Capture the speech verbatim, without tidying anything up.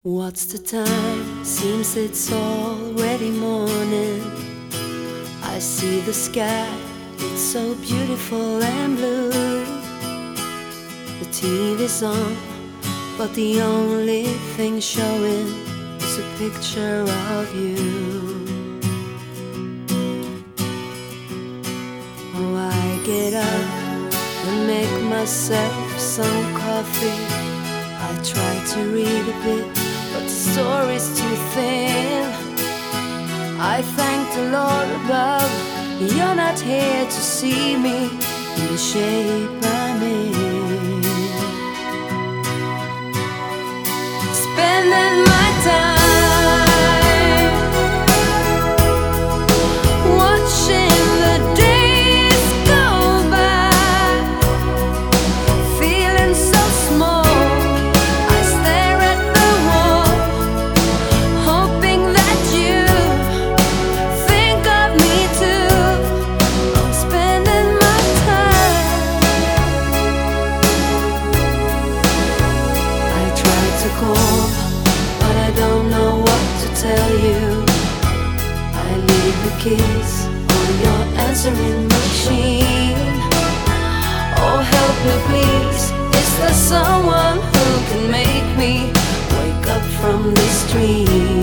What's the time? Seems it's already morning. I see the sky, it's so beautiful and blue. The T V's on, but the only thing showing is a picture of you. Oh, I get up and make myself some coffee. I try to read a bit, but the story's too thin. I thank the Lord above, you're not here to see me in the shape I'm in. Spending my time watching the days go by, feeling so small. I stare at the wall, hoping that you think of me too. I'm spending my time. I try to call, but I don't know what to tell you. I leave the keys on your answering machine. Oh, help me please, is there someone who can make me wake up from this dream?